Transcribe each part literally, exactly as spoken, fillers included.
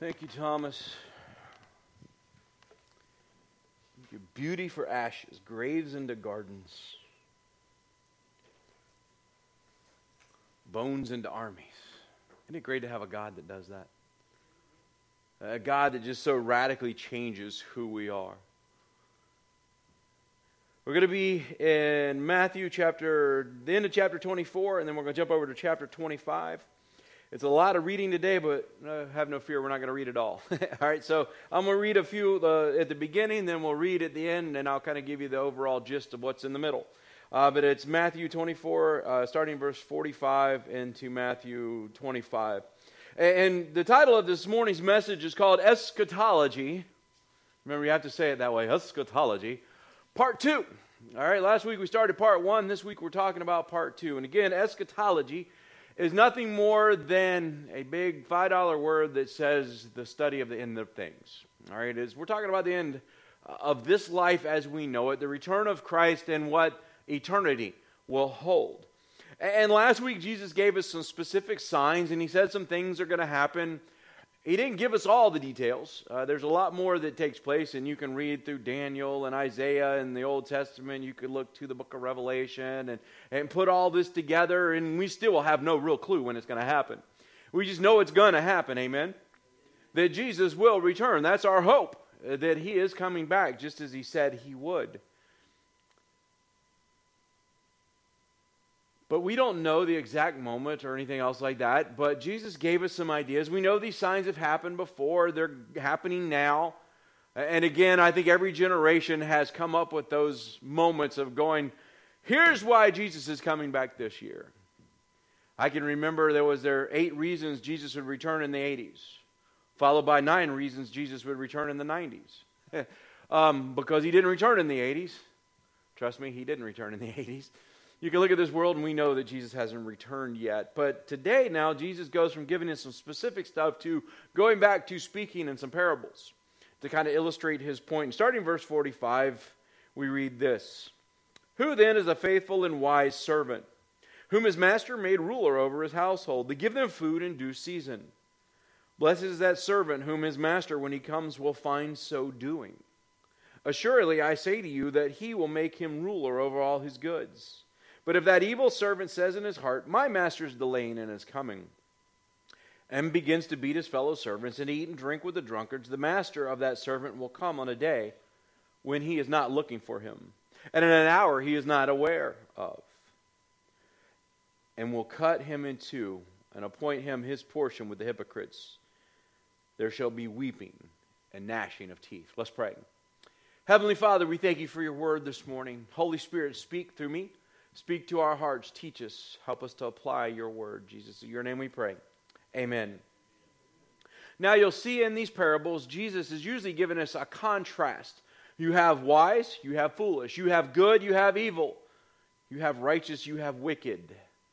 Thank you, Thomas. Thank you. Beauty for ashes, graves into gardens, bones into armies. Isn't it great to have a God that does that? A God that just so radically changes who we are. We're going to be in Matthew chapter, the end of chapter twenty-four, and then we're going to jump over to chapter twenty-five. It's a lot of reading today, but uh, have no fear, we're not going to read it all. All right, so I'm going to read a few uh, at the beginning, then we'll read at the end, and I'll kind of give you the overall gist of what's in the middle. Uh, but it's Matthew twenty-four, uh, starting verse forty-five into Matthew twenty-five. And, and the title of this morning's message is called Eschatology. Remember, you have to say it that way, Eschatology. Part two. All right, last week we started part one. This week we're talking about part two. And again, eschatology is nothing more than a big five dollar word that says the study of the end of things. All right, is we're talking about the end of this life as we know it, the return of Christ and what eternity will hold. And last week Jesus gave us some specific signs, and he said some things are going to happen. He didn't give us all the details. Uh, there's a lot more that takes place, and you can read through Daniel and Isaiah and the Old Testament. You could look to the book of Revelation and, and put all this together, and we still will have no real clue when it's going to happen. We just know it's going to happen, amen? That Jesus will return. That's our hope, uh, that he is coming back just as he said he would. But we don't know the exact moment or anything else like that. But Jesus gave us some ideas. We know these signs have happened before. They're happening now. And again, I think every generation has come up with those moments of going, here's why Jesus is coming back this year. I can remember there was there eight reasons Jesus would return in the eighties. Followed by nine reasons Jesus would return in the nineties. um, because he didn't return in the eighties. Trust me, he didn't return in the eighties. You can look at this world and we know that Jesus hasn't returned yet. But today now, Jesus goes from giving us some specific stuff to going back to speaking in some parables to kind of illustrate his point. And starting in verse forty-five, we read this. Who then is a faithful and wise servant, whom his master made ruler over his household, to give them food in due season? Blessed is that servant whom his master, when he comes, will find so doing. Assuredly, I say to you that he will make him ruler over all his goods. But if that evil servant says in his heart, my master is delaying in his coming, and begins to beat his fellow servants and eat and drink with the drunkards, the master of that servant will come on a day when he is not looking for him, and in an hour he is not aware of, and will cut him in two and appoint him his portion with the hypocrites. There shall be weeping and gnashing of teeth. Let's pray. Heavenly Father, we thank you for your word this morning. Holy Spirit, speak through me. Speak to our hearts. Teach us. Help us to apply your word. Jesus, in your name we pray. Amen. Now you'll see in these parables, Jesus is usually giving us a contrast. You have wise, you have foolish. You have good, you have evil. You have righteous, you have wicked.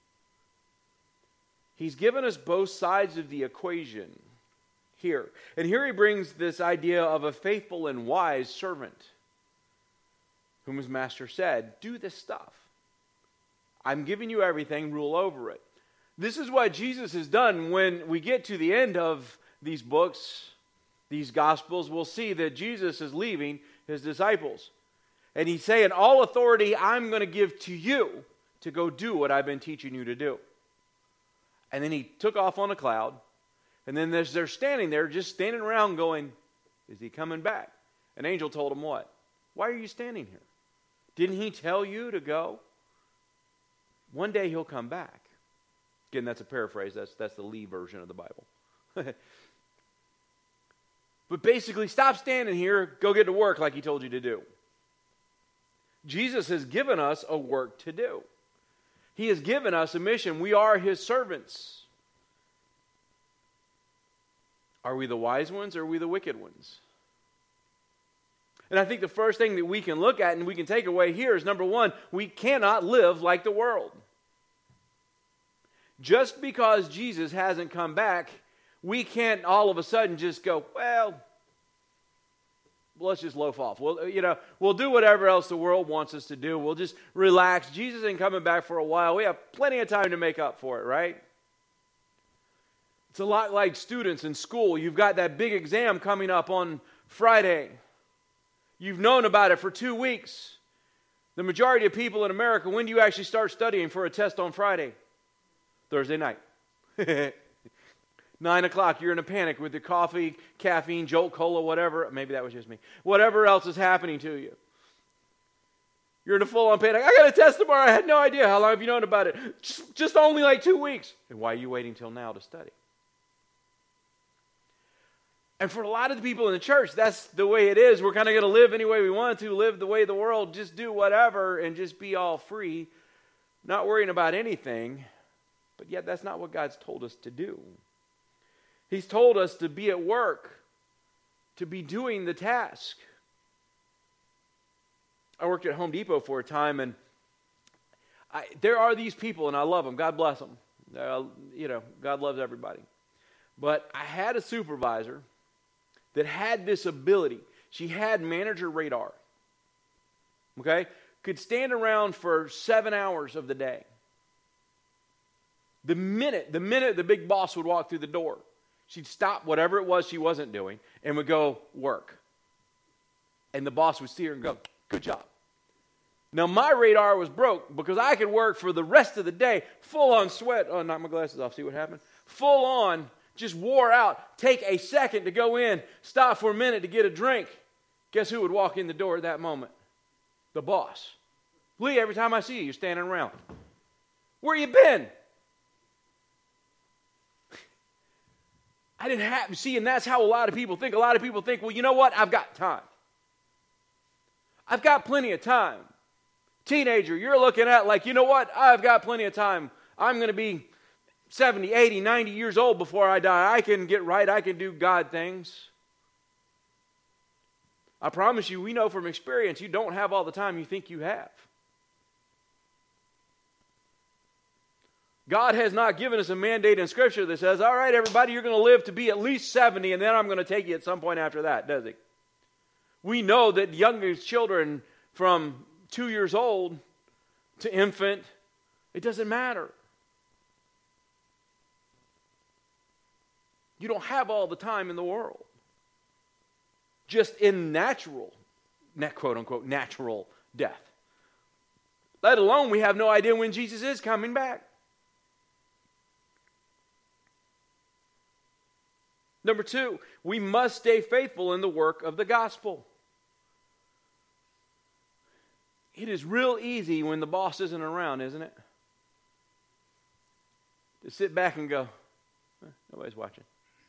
He's given us both sides of the equation here. And here he brings this idea of a faithful and wise servant, whom his master said, do this stuff. I'm giving you everything, rule over it. This is what Jesus has done. When we get to the end of these books, these Gospels, we'll see that Jesus is leaving his disciples. And he's saying, all authority I'm going to give to you to go do what I've been teaching you to do. And then he took off on a cloud. And then there's, they're standing there, just standing around going, is he coming back? An angel told him what? Why are you standing here? Didn't he tell you to go? One day he'll come back. Again, that's a paraphrase. That's, that's the Lee version of the Bible. But basically, stop standing here. Go get to work like he told you to do. Jesus has given us a work to do. He has given us a mission. We are his servants. Are we the wise ones or are we the wicked ones? And I think the first thing that we can look at and we can take away here is, number one, we cannot live like the world. Just because Jesus hasn't come back, we can't all of a sudden just go, well, let's just loaf off. Well, you know, we'll do whatever else the world wants us to do. We'll just relax. Jesus ain't coming back for a while. We have plenty of time to make up for it, right? It's a lot like students in school. You've got that big exam coming up on Friday. You've known about it for two weeks. The majority of people in America, when do you actually start studying for a test on Friday? Thursday night. Nine o'clock, you're in a panic with your coffee, caffeine, Jolt Cola, whatever. Maybe that was just me. Whatever else is happening to you. You're in a full-on panic. I got a test tomorrow. I had no idea. How long have you known about it? Just, just only like two weeks. And why are you waiting till now to study? And for a lot of the people in the church, that's the way it is. We're kind of going to live any way we want to, live the way of the world, just do whatever and just be all free, not worrying about anything. But yet that's not what God's told us to do. He's told us to be at work, to be doing the task. I worked at Home Depot for a time, and I, there are these people, and I love them. God bless them. Uh, you know, God loves everybody. But I had a supervisor that had this ability. She had manager radar. Okay? Could stand around for seven hours of the day. The minute, the minute the big boss would walk through the door, she'd stop whatever it was she wasn't doing and would go work. And the boss would see her and go, good job. Now my radar was broke because I could work for the rest of the day, full on sweat. Oh, knock my glasses off, see what happened? Full on, just wore out. Take a second to go in, stop for a minute to get a drink. Guess who would walk in the door at that moment? The boss. Lee, every time I see you, you're standing around. Where you been? I didn't have, see, and that's how a lot of people think. A lot of people think, well, you know what? I've got time. I've got plenty of time. Teenager, you're looking at like, you know what? I've got plenty of time. I'm going to be seventy, eighty, ninety years old before I die. I can get right. I can do God things. I promise you, we know from experience, you don't have all the time you think you have. God has not given us a mandate in Scripture that says, all right, everybody, you're going to live to be at least seventy, and then I'm going to take you at some point after that, does He? We know that younger children from two years old to infant, it doesn't matter. You don't have all the time in the world. Just in natural, quote unquote, natural death. Let alone we have no idea when Jesus is coming back. Number two, we must stay faithful in the work of the gospel. It is real easy when the boss isn't around, isn't it? To sit back and go, eh, nobody's watching.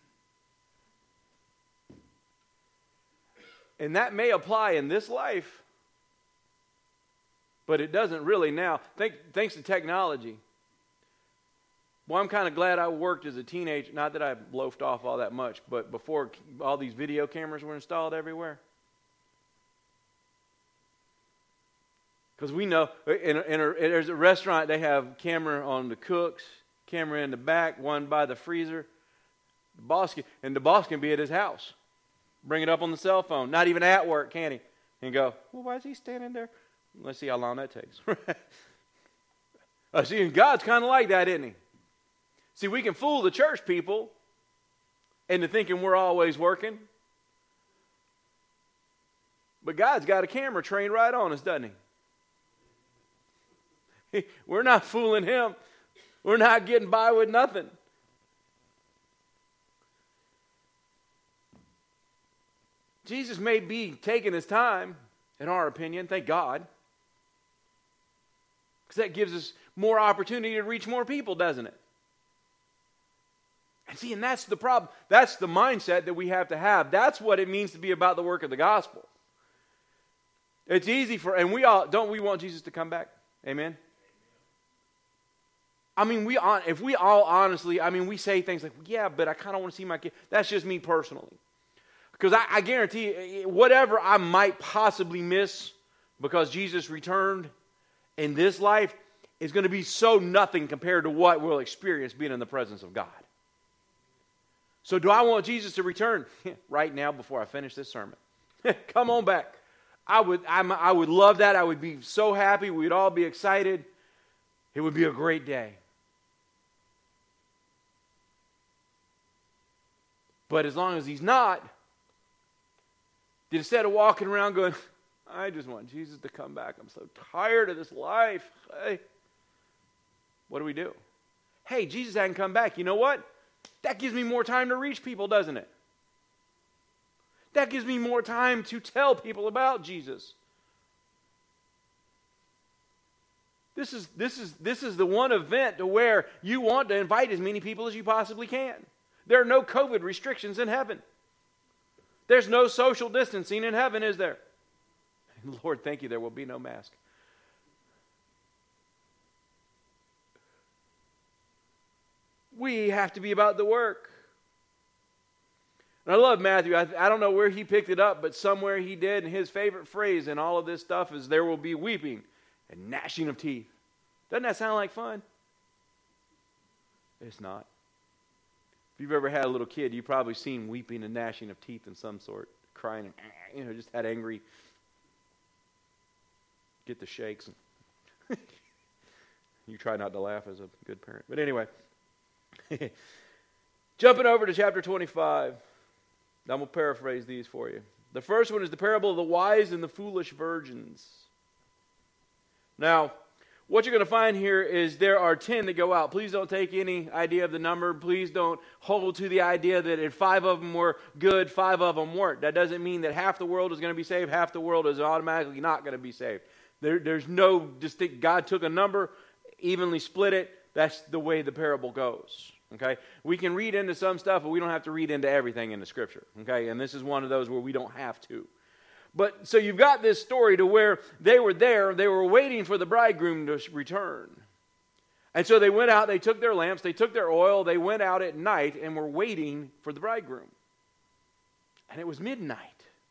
And that may apply in this life, but it doesn't really now. Thank, thanks to technology. Well, I'm kind of glad I worked as a teenager. Not that I loafed off all that much, but before all these video cameras were installed everywhere. Because we know, in a, in a, there's a restaurant, they have camera on the cooks, camera in the back, one by the freezer. The boss can, and the boss can be at his house. Bring it up on the cell phone. Not even at work, can he? And go, well, why is he standing there? Let's see how long that takes. uh, see, and God's kind of like that, isn't He? See, we can fool the church people into thinking we're always working. But God's got a camera trained right on us, doesn't He? We're not fooling Him. We're not getting by with nothing. Jesus may be taking His time, in our opinion, thank God. Because that gives us more opportunity to reach more people, doesn't it? And see, and that's the problem. That's the mindset that we have to have. That's what it means to be about the work of the gospel. It's easy for, and we all, don't we want Jesus to come back? Amen? I mean, we if we all honestly, I mean, we say things like, yeah, but I kind of want to see my kid. That's just me personally. Because I, I guarantee you, whatever I might possibly miss because Jesus returned in this life is going to be so nothing compared to what we'll experience being in the presence of God. So do I want Jesus to return? Right now before I finish this sermon. Come on back. I would, I'm, I would love that. I would be so happy. We'd all be excited. It would be a great day. But as long as he's not, instead of walking around going, I just want Jesus to come back. I'm so tired of this life. Hey, what do we do? Hey, Jesus hadn't come back. You know what? That gives me more time to reach people, doesn't it? That gives me more time to tell people about Jesus. This is, this is, this is the one event to where you want to invite as many people as you possibly can. There are no COVID restrictions in heaven. There's no social distancing in heaven, is there? Lord, thank you, there will be no mask. We have to be about the work. And I love Matthew. I, I don't know where he picked it up, but somewhere he did. And his favorite phrase in all of this stuff is, there will be weeping and gnashing of teeth. Doesn't that sound like fun? It's not. If you've ever had a little kid, you've probably seen weeping and gnashing of teeth in some sort. Crying and, you know, just had angry. Get the shakes. You try not to laugh as a good parent. But anyway. Jumping over to chapter twenty-five. I'm going to paraphrase these for you. The first one is the parable of the wise and the foolish virgins. Now, what you're going to find here is there are ten that go out. Please don't take any idea of the number. Please don't hold to the idea that if five of them were good, five of them weren't. That doesn't mean that half the world is going to be saved, half the world is automatically not going to be saved. There, there's no distinct, God took a number, evenly split it. That's the way the parable goes. Okay? We can read into some stuff, but we don't have to read into everything in the Scripture. Okay? And this is one of those where we don't have to. But so you've got this story to where they were there, they were waiting for the bridegroom to return. And so they went out, they took their lamps, they took their oil, they went out at night and were waiting for the bridegroom. And it was midnight.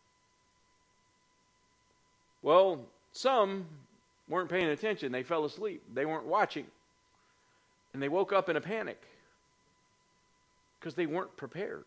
Well, some weren't paying attention. They fell asleep. They weren't watching. And they woke up in a panic because they weren't prepared.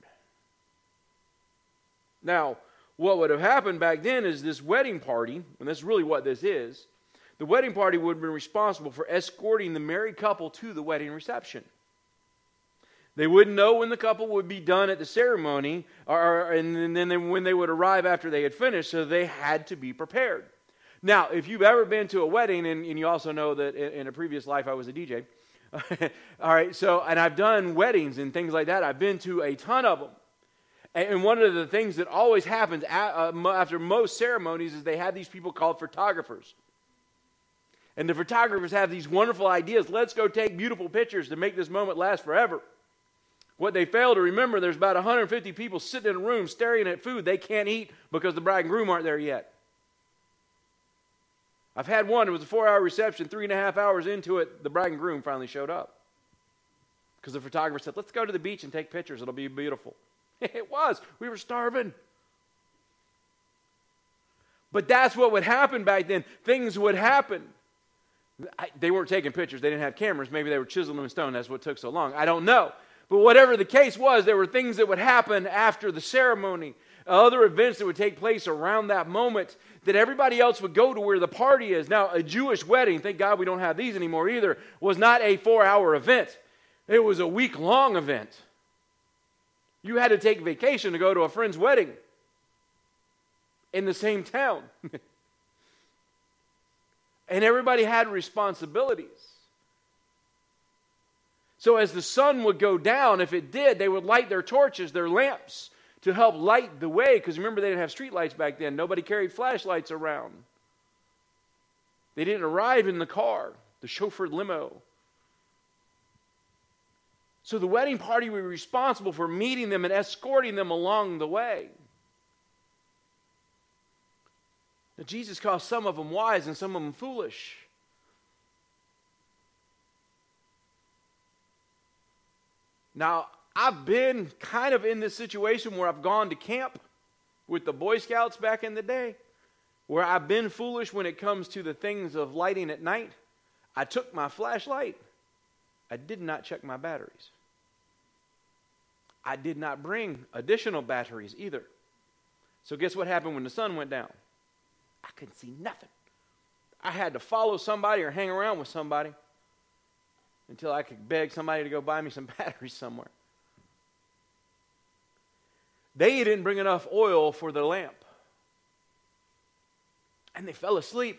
Now, what would have happened back then is this wedding party, and that's really what this is, the wedding party would have been responsible for escorting the married couple to the wedding reception. They wouldn't know when the couple would be done at the ceremony, or, and then they, when they would arrive after they had finished, so they had to be prepared. Now, if you've ever been to a wedding, and, and you also know that in, in a previous life I was a D J, all right, so, and I've done weddings and things like that. I've been to a ton of them. And one of the things that always happens after most ceremonies is they have these people called photographers. And the photographers have these wonderful ideas. Let's go take beautiful pictures to make this moment last forever. What they fail to remember, there's about one hundred fifty people sitting in a room staring at food they can't eat because the bride and groom aren't there yet. I've had one, it was a four-hour reception, three and a half hours into it, the bride and groom finally showed up. Because the photographer said, let's go to the beach and take pictures, it'll be beautiful. It was. We were starving. But that's what would happen back then. Things would happen. I, they weren't taking pictures. They didn't have cameras. Maybe they were chiseling them in stone. That's what took so long. I don't know. But whatever the case was, there were things that would happen after the ceremony. Other events that would take place around that moment that everybody else would go to where the party is. Now, a Jewish wedding, thank God we don't have these anymore either, was not a four-hour event. It was a week-long event. You had to take vacation to go to a friend's wedding in the same town. And everybody had responsibilities. So as the sun would go down, if it did, they would light their torches, their lamps, to help light the way. Because remember, they didn't have street lights back then. Nobody carried flashlights around. They didn't arrive in the car, the chauffeured limo. So the wedding party was responsible for meeting them and escorting them along the way. Now, Jesus calls some of them wise and some of them foolish. Now, I've been kind of in this situation where I've gone to camp with the Boy Scouts back in the day, where I've been foolish when it comes to the things of lighting at night. I took my flashlight. I did not check my batteries. I did not bring additional batteries either. So guess what happened when the sun went down? I couldn't see nothing. I had to follow somebody or hang around with somebody until I could beg somebody to go buy me some batteries somewhere. They didn't bring enough oil for the lamp. And they fell asleep.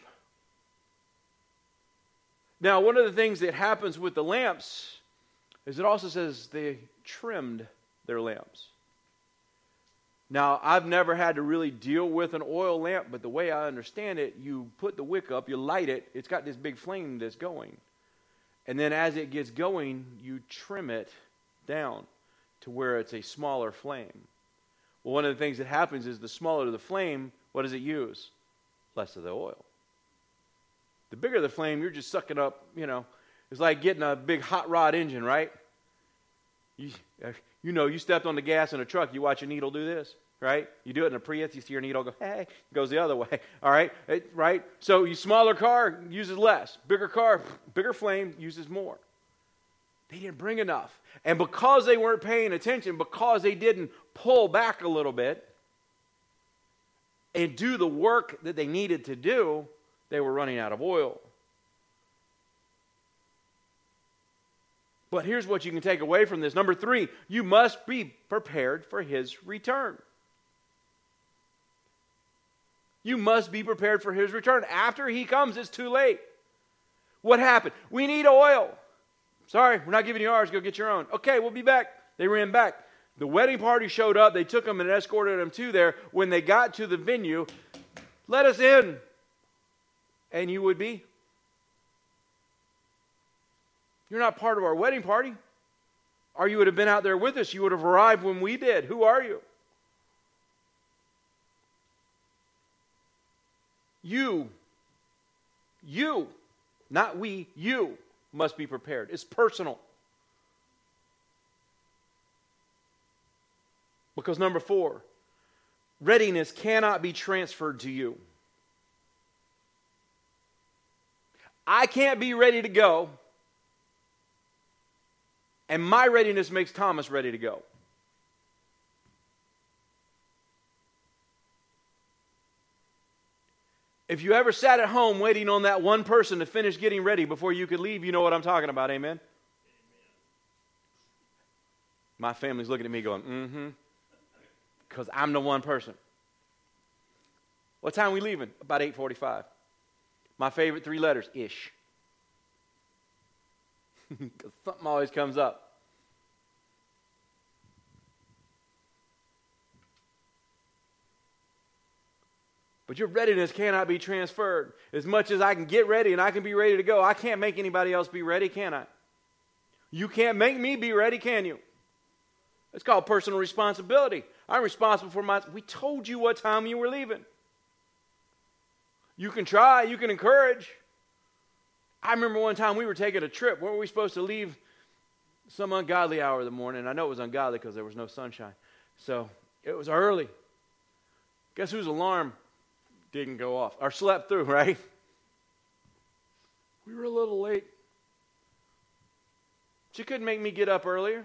Now, one of the things that happens with the lamps is it also says they trimmed their lamps. Now, I've never had to really deal with an oil lamp, but the way I understand it, you put the wick up, you light it, it's got this big flame that's going. And then as it gets going, you trim it down to where it's a smaller flame. Well, one of the things that happens is the smaller the flame, what does it use? Less of the oil. The bigger the flame, you're just sucking up, you know, it's like getting a big hot rod engine, right? You, you know, you stepped on the gas in a truck, you watch a needle do this, right? You do it in a Prius, you see your needle go, hey, it goes the other way, all right? It, right? So your smaller car uses less. Bigger car, bigger flame uses more. They didn't bring enough. And because they weren't paying attention, because they didn't pull back a little bit and do the work that they needed to do, they were running out of oil. But here's what you can take away from this. Number three, you must be prepared for his return. You must be prepared for his return. After he comes, it's too late. What happened? We need oil. Sorry, we're not giving you ours. Go get your own. Okay, we'll be back. They ran back. The wedding party showed up. They took them and escorted them to there. When they got to the venue, let us in. And you would be. You're not part of our wedding party. Or you would have been out there with us. You would have arrived when we did. Who are you? You, you, not we, you must be prepared. It's personal. Because number four, readiness cannot be transferred to you. I can't be ready to go, and my readiness makes Thomas ready to go. If you ever sat at home waiting on that one person to finish getting ready before you could leave, you know what I'm talking about, amen? Amen. My family's looking at me going, mm-hmm, because I'm the one person. What time are we leaving? About eight forty-five. My favorite three letters, ish. Because something always comes up. But your readiness cannot be transferred. As much as I can get ready and I can be ready to go, I can't make anybody else be ready, can I? You can't make me be ready, can you? It's called personal responsibility. I'm responsible for my... We told you what time you were leaving. You can try, you can encourage. I remember one time we were taking a trip. Weren't we supposed to leave some ungodly hour of the morning? I know it was ungodly because there was no sunshine. So it was early. Guess whose alarm didn't go off? Or slept through, right? We were a little late. She couldn't make me get up earlier.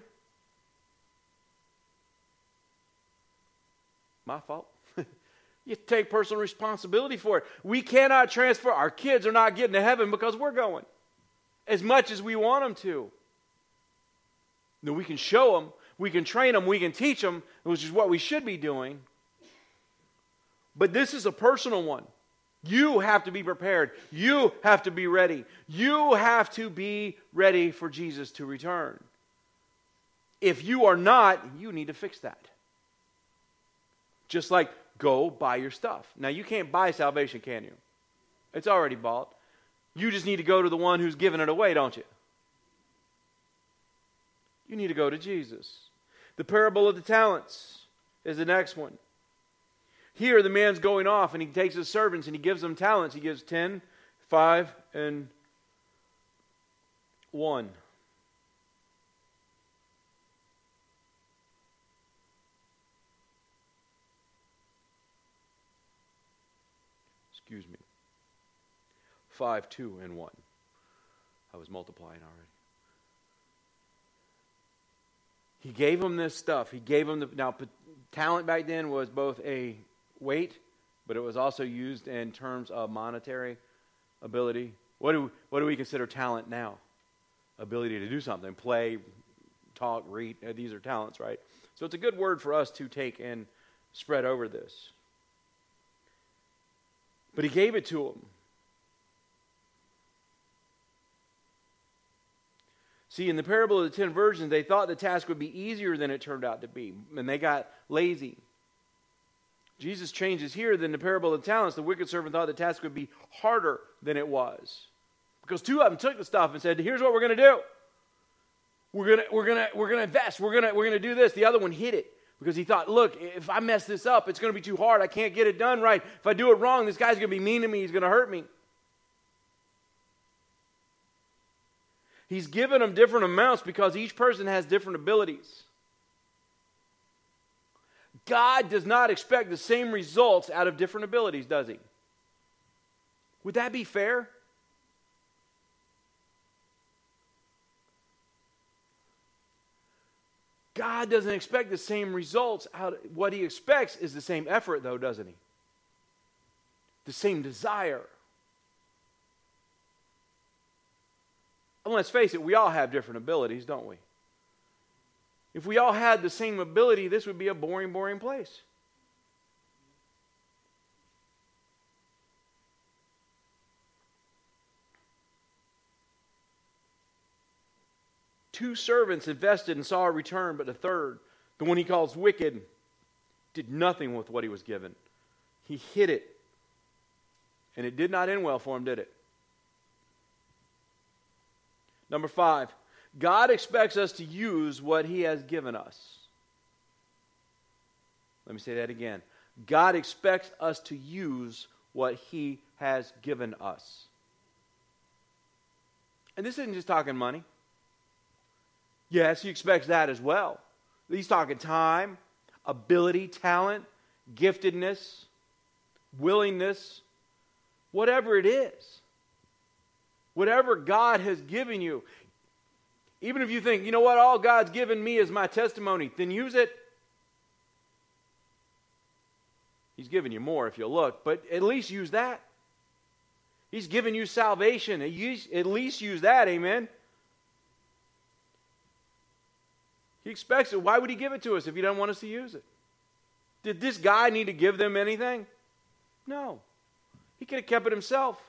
My fault. You take personal responsibility for it. We cannot transfer. Our kids are not getting to heaven because we're going. As much as we want them to. Now, we can show them. We can train them. We can teach them, which is what we should be doing. But this is a personal one. You have to be prepared. You have to be ready. You have to be ready for Jesus to return. If you are not, you need to fix that. Just like go buy your stuff. Now, you can't buy salvation, can you? It's already bought. You just need to go to the one who's giving it away, don't you? You need to go to Jesus. The parable of the talents is the next one. Here, the man's going off, and he takes his servants, and he gives them talents. He gives ten, five, and one. Excuse me. Five, two, and one. I was multiplying already. He gave them this stuff. He gave them the... Now, talent back then was both a weight, but it was also used in terms of monetary ability. What do, what do we consider talent now? Ability to do something. Play, talk, read. Uh, these are talents, right? So it's a good word for us to take and spread over this. But he gave it to him. See, in the parable of the ten virgins, they thought the task would be easier than it turned out to be, and they got lazy. Jesus changes here than the parable of the talents. The wicked servant thought the task would be harder than it was. Because two of them took the stuff and said, here's what we're going to do. We're going to we're going to we're going to invest. We're going to we're going to do this. The other one hid it because he thought, look, if I mess this up, it's going to be too hard. I can't get it done right. If I do it wrong, this guy's going to be mean to me. He's going to hurt me. He's given them different amounts because each person has different abilities. God does not expect the same results out of different abilities, does he? Would that be fair? God doesn't expect the same results out of, what he expects is the same effort, though, doesn't he? The same desire. And let's face it, we all have different abilities, don't we? If we all had the same ability, this would be a boring, boring place. Two servants invested and saw a return, but the third, the one he calls wicked, did nothing with what he was given. He hid it. And it did not end well for him, did it? Number five, God expects us to use what he has given us. Let me say that again. God expects us to use what he has given us. And this isn't just talking money. Yes, he expects that as well. He's talking time, ability, talent, giftedness, willingness, whatever it is. Whatever God has given you. Even if you think, you know what, all God's given me is my testimony, then use it. He's given you more if you'll look, but at least use that. He's given you salvation. At least use that, amen? He expects it. Why would he give it to us if he doesn't want us to use it? Did this guy need to give them anything? No. He could have kept it himself.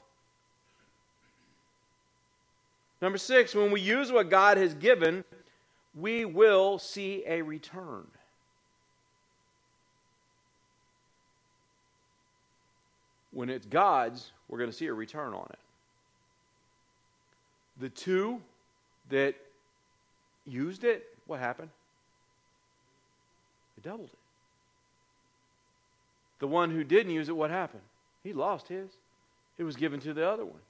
Number six, when we use what God has given, we will see a return. When it's God's, we're going to see a return on it. The two that used it, what happened? They doubled it. The one who didn't use it, what happened? He lost his. It was given to the other one.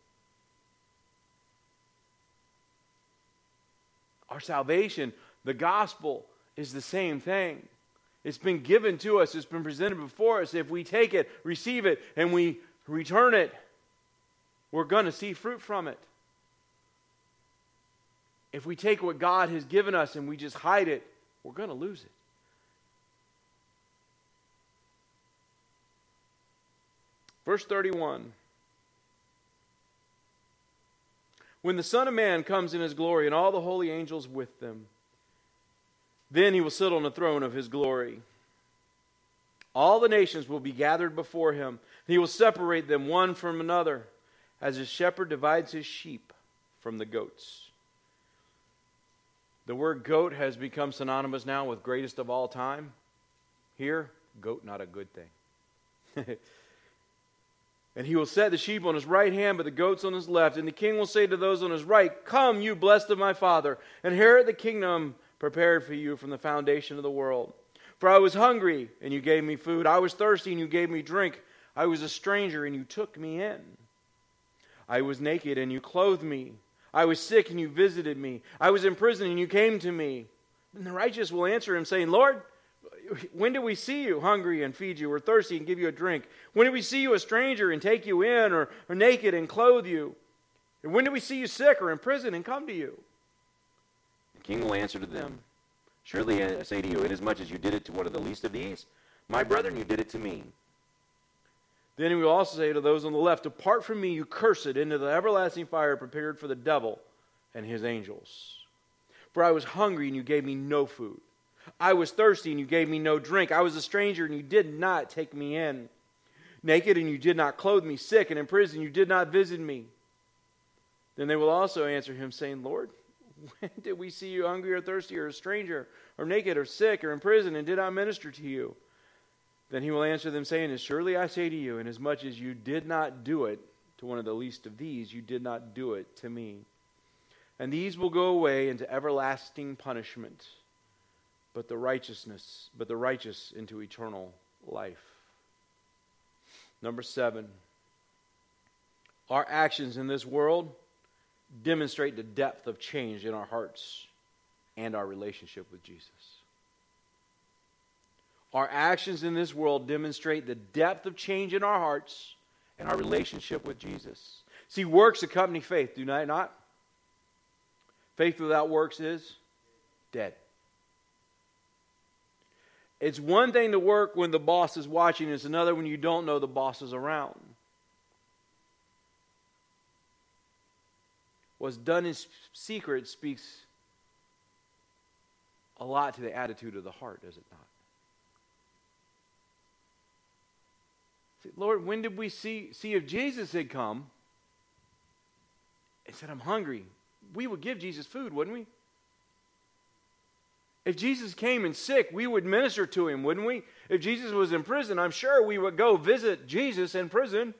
Our salvation, the gospel, is the same thing. It's been given to us. It's been presented before us. If we take it, receive it, and we return it, we're going to see fruit from it. If we take what God has given us and we just hide it, we're going to lose it. Verse thirty-one. When the Son of Man comes in his glory and all the holy angels with them, then he will sit on the throne of his glory. All the nations will be gathered before him. He will separate them one from another, as a shepherd divides his sheep from the goats. The word goat has become synonymous now with greatest of all time. Here, goat, not a good thing. And he will set the sheep on his right hand, but the goats on his left. And the king will say to those on his right, come, you blessed of my Father, inherit the kingdom prepared for you from the foundation of the world. For I was hungry, and you gave me food. I was thirsty, and you gave me drink. I was a stranger, and you took me in. I was naked, and you clothed me. I was sick, and you visited me. I was in prison, and you came to me. And the righteous will answer him, saying, Lord, when did we see you hungry and feed you, or thirsty and give you a drink? When did we see you a stranger and take you in, or, or naked and clothe you? And when did we see you sick or in prison and come to you? The king will answer to them, surely I say to you, inasmuch as you did it to one of the least of these, my brethren, you did it to me. Then he will also say to those on the left, depart from me, you cursed, into the everlasting fire prepared for the devil and his angels. For I was hungry, and you gave me no food. I was thirsty, and you gave me no drink. I was a stranger, and you did not take me in. Naked, and you did not clothe me. Sick, and in prison, you did not visit me. Then they will also answer him, saying, Lord, when did we see you hungry or thirsty or a stranger or naked or sick or in prison and did not minister to you? Then he will answer them, saying, As surely I say to you, inasmuch as you did not do it to one of the least of these, you did not do it to me. And these will go away into everlasting punishment, but the righteousness, but the righteous into eternal life. Number seven, our actions in this world demonstrate the depth of change in our hearts and our relationship with Jesus. Our actions in this world demonstrate the depth of change in our hearts and our relationship with Jesus. See, works accompany faith, do they not? Faith without works is dead. It's one thing to work when the boss is watching. It's another when you don't know the boss is around. What's done in secret speaks a lot to the attitude of the heart, does it not? See, Lord, when did we see, see if Jesus had come and said, I'm hungry, we would give Jesus food, wouldn't we? If Jesus came and sick, we would minister to him, wouldn't we? If Jesus was in prison, I'm sure we would go visit Jesus in prison.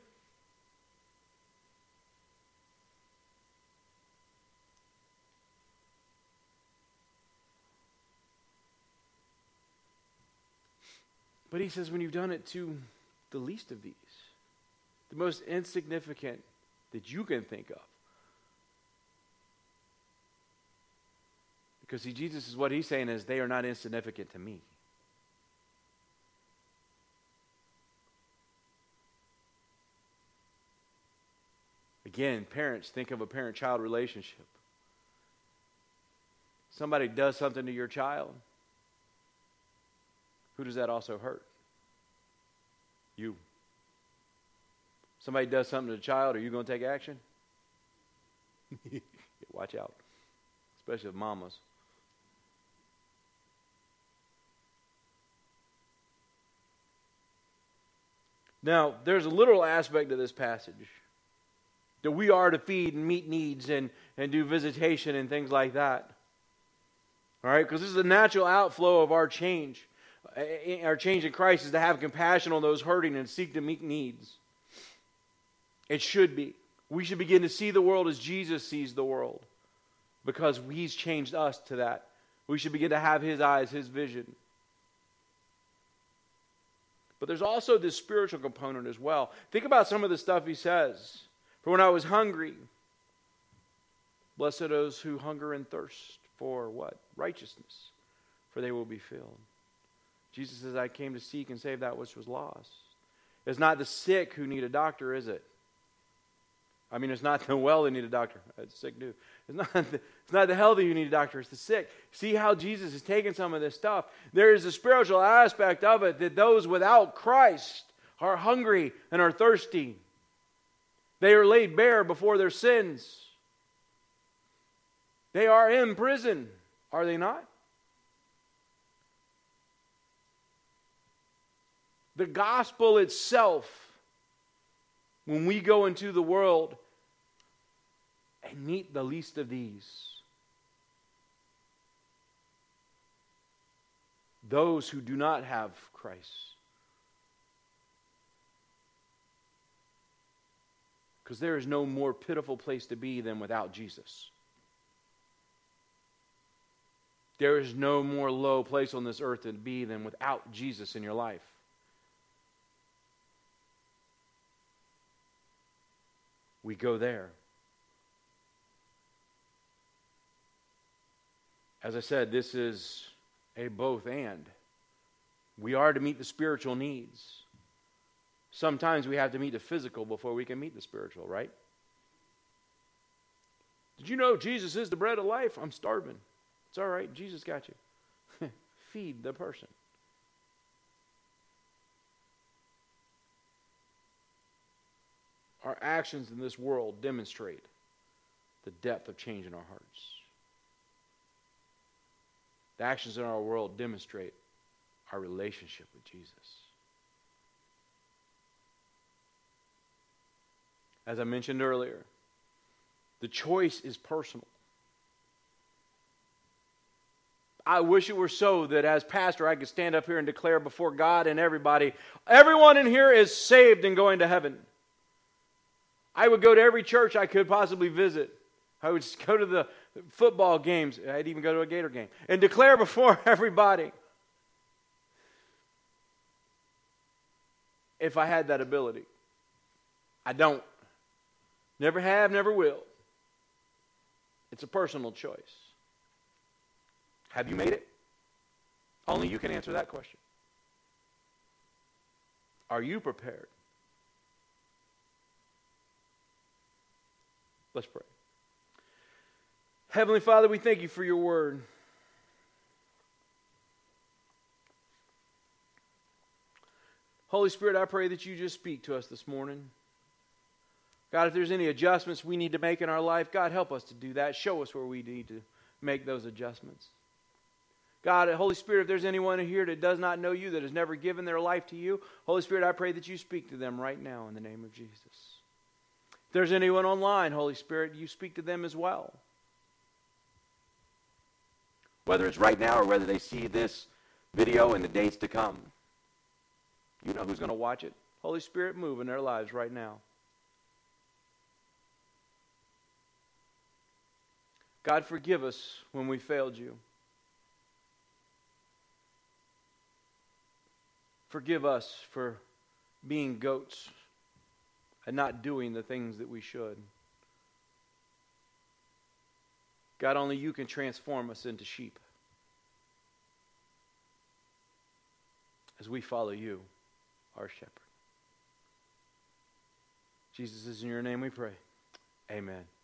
But he says, when you've done it to the least of these, the most insignificant that you can think of. Because see, Jesus is what he's saying is, they are not insignificant to me. Again, parents, think of a parent-child relationship. Somebody does something to your child. Who does that also hurt? You. Somebody does something to the child, are you going to take action? Watch out. Especially with mamas. Now, there's a literal aspect of this passage. That we are to feed and meet needs and, and do visitation and things like that. All right? Because this is a natural outflow of our change. Our change in Christ is to have compassion on those hurting and seek to meet needs. It should be. We should begin to see the world as Jesus sees the world. Because he's changed us to that. We should begin to have his eyes, his vision. But there's also this spiritual component as well. Think about some of the stuff he says. For when I was hungry, blessed are those who hunger and thirst for what? Righteousness. For they will be filled. Jesus says, I came to seek and save that which was lost. It's not the sick who need a doctor, is it? I mean, it's not the well that need a doctor. It's sick dude. It's not, the, it's not the healthy who need a doctor. It's the sick. See how Jesus has taken some of this stuff. There is a spiritual aspect of it that those without Christ are hungry and are thirsty. They are laid bare before their sins. They are in prison, are they not? The gospel itself, when we go into the world and meet the least of these, those who do not have Christ, because there is no more pitiful place to be than without Jesus. There is no more low place on this earth to be than without Jesus in your life. We go there. As I said, this is a both and. We are to meet the spiritual needs. Sometimes we have to meet the physical before we can meet the spiritual, right? Did you know Jesus is the bread of life? I'm starving. It's all right. Jesus got you. Feed the person. Our actions in this world demonstrate the depth of change in our hearts. The actions in our world demonstrate our relationship with Jesus. As I mentioned earlier, the choice is personal. I wish it were so that as pastor I could stand up here and declare before God and everybody, everyone in here is saved and going to heaven. I would go to every church I could possibly visit. I would go to the football games. I'd even go to a Gator game and declare before everybody. If I had that ability. I don't. Never have, never will. It's a personal choice. Have you made it? Only you can answer that question. Are you prepared? Let's pray. Heavenly Father, we thank you for your word. Holy Spirit, I pray that you just speak to us this morning. God, if there's any adjustments we need to make in our life, God, help us to do that. Show us where we need to make those adjustments. God, Holy Spirit, if there's anyone here that does not know you, that has never given their life to you, Holy Spirit, I pray that you speak to them right now in the name of Jesus. If there's anyone online, Holy Spirit, you speak to them as well. Whether it's right now or whether they see this video in the days to come. You know who's going to watch it. Holy Spirit, move in their lives right now. God, forgive us when we failed you. Forgive us for being goats and not doing the things that we should. God, only you can transform us into sheep as we follow you, our shepherd. Jesus, is in your name we pray. Amen.